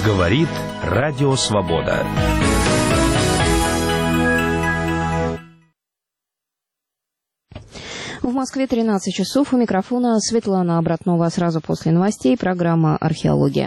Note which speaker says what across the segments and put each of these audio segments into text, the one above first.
Speaker 1: Говорит Радио Свобода.
Speaker 2: В Москве 13 часов. У микрофона Светлана Обратнова. Сразу после новостей программа «Археология».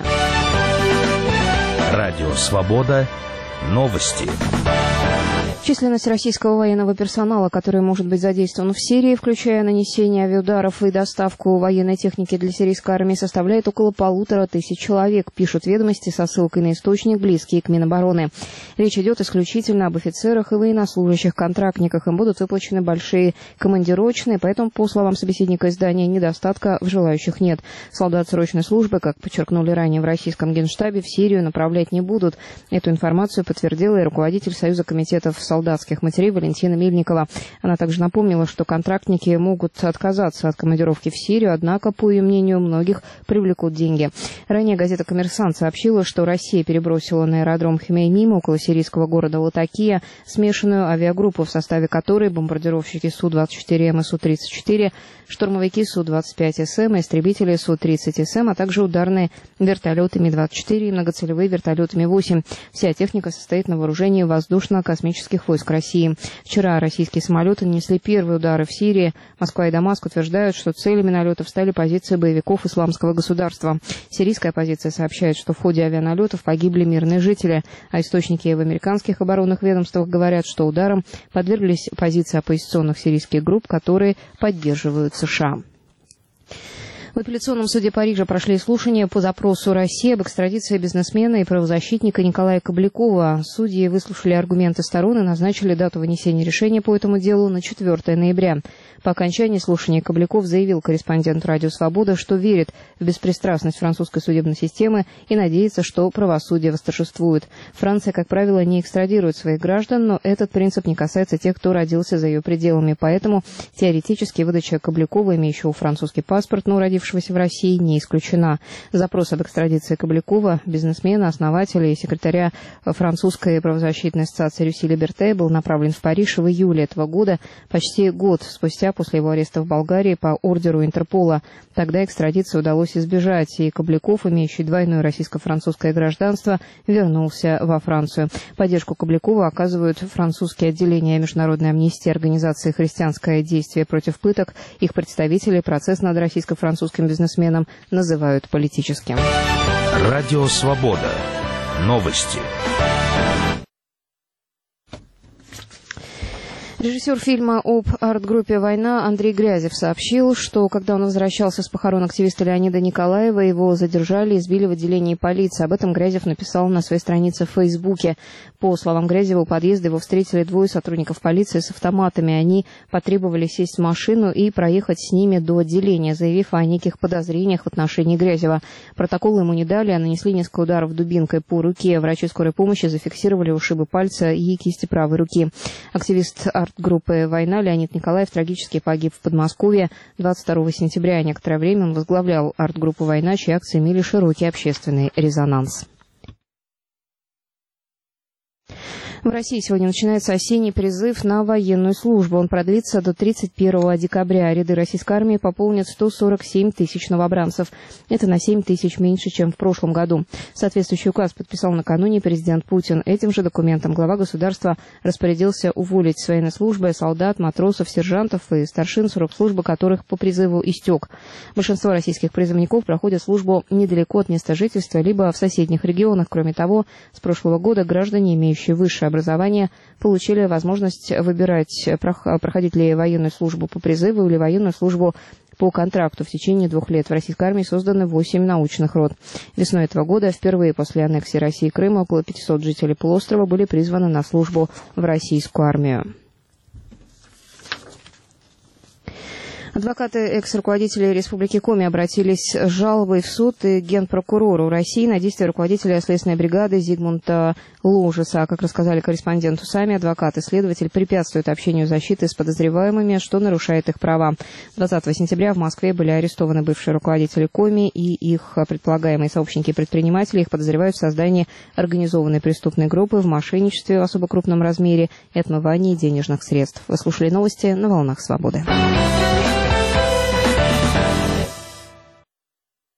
Speaker 1: Радио Свобода. Новости.
Speaker 2: Численность российского военного персонала, который может быть задействован в Сирии, включая нанесение авиаударов и доставку военной техники для сирийской армии, составляет около 1500 человек, пишут «Ведомости» со ссылкой на источник, близкий к Минобороны. Речь идет исключительно об офицерах и военнослужащих-контрактниках. Им будут выплачены большие командировочные, поэтому, по словам собеседника издания, недостатка в желающих нет. Солдат срочной службы, как подчеркнули ранее в российском Генштабе, в Сирию направлять не будут. Эту информацию подтвердила и руководитель Союза комитетов солдатских матерей Валентина Мельникова. Она также напомнила, что контрактники могут отказаться от командировки в Сирию, однако, по ее мнению, многих привлекут деньги. Ранее газета «Коммерсант» сообщила, что Россия перебросила на аэродром Хмеймим около сирийского города Латакия смешанную авиагруппу, в составе которой бомбардировщики Су-24М и Су-34, штурмовики Су-25СМ, истребители Су-30СМ, а также ударные вертолеты Ми-24 и многоцелевые вертолеты Ми-8. Вся техника состоит на вооружении воздушно-космических войск России. Вчера российские самолеты нанесли первые удары в Сирии. Москва и Дамаск утверждают, что целями налетов стали позиции боевиков Исламского государства. Сирийская оппозиция сообщает, что в ходе авианалетов погибли мирные жители, а источники в американских оборонных ведомствах говорят, что ударом подверглись позиции оппозиционных сирийских групп, которые поддерживают США. В апелляционном суде Парижа прошли слушания по запросу России об экстрадиции бизнесмена и правозащитника Николая Коблякова. Судьи выслушали аргументы сторон и назначили дату вынесения решения по этому делу на 4 ноября. По окончании слушаний Кобляков заявил корреспонденту «Радио Свобода», что верит в беспристрастность французской судебной системы и надеется, что правосудие восторжествует. Франция, как правило, не экстрадирует своих граждан, но этот принцип не касается тех, кто родился за ее пределами. Поэтому теоретически выдача Коблякова, имеющего французский паспорт, но родившегося в России, не исключена. Запрос об экстрадиции Коблякова, бизнесмена, основателя и секретаря французской правозащитной ассоциации «Рюси Либерте», был направлен в Париж в июле этого года, почти год спустя после его ареста в Болгарии по ордеру Интерпола. Тогда экстрадицию удалось избежать, и Кобляков, имеющий двойное российско-французское гражданство, вернулся во Францию. Поддержку Коблякова оказывают французские отделения Международной амнистии, организации «Христианское действие против пыток». Их представители процесс над российско-французским бизнесменом называют политическим.
Speaker 1: Радио Свобода. Новости.
Speaker 2: Режиссер фильма об арт-группе «Война» Андрей Грязев сообщил, что когда он возвращался с похорон активиста Леонида Николаева, его задержали и избили в отделении полиции. Об этом Грязев написал на своей странице в Фейсбуке. По словам Грязева, у подъезда его встретили двое сотрудников полиции с автоматами. Они потребовали сесть в машину и проехать с ними до отделения, заявив о неких подозрениях в отношении Грязева. Протокол ему не дали, а нанесли несколько ударов дубинкой по руке. Врачи скорой помощи зафиксировали ушибы пальца и кисти правой руки. Активист арт-группы «Война» Леонид Николаев трагически погиб в Подмосковье 22 сентября. Некоторое время он возглавлял арт-группу «Война», чьи акции имели широкий общественный резонанс. В России сегодня начинается осенний призыв на военную службу. Он продлится до 31 декабря. Ряды российской армии пополнят 147 тысяч новобранцев. Это на 7 тысяч меньше, чем в прошлом году. Соответствующий указ подписал накануне президент Путин. Этим же документом глава государства распорядился уволить с военной службы солдат, матросов, сержантов и старшин, срок службы которых по призыву истек. Большинство российских призывников проходят службу недалеко от места жительства, либо в соседних регионах. Кроме того, с прошлого года граждане, имеющие высшее образования, получили возможность выбирать, проходить ли военную службу по призыву или военную службу по контракту. В течение 2 лет в российской армии созданы 8 научных рот. Весной этого года, впервые после аннексии России Крыма, около 500 жителей полуострова были призваны на службу в российскую армию. Адвокаты экс-руководителей Республики Коми обратились с жалобой в суд и к Генпрокурору России на действия руководителя следственной бригады Зигмунда Ложеса. Как рассказали корреспонденту сами, адвокат и следователь препятствуют общению защиты с подозреваемыми, что нарушает их права. 20 сентября в Москве были арестованы бывшие руководители Коми и их предполагаемые сообщники и предприниматели. Их подозревают в создании организованной преступной группы, в мошенничестве в особо крупном размере и отмывании денежных средств. Вы слушали новости на «Волнах Свободы».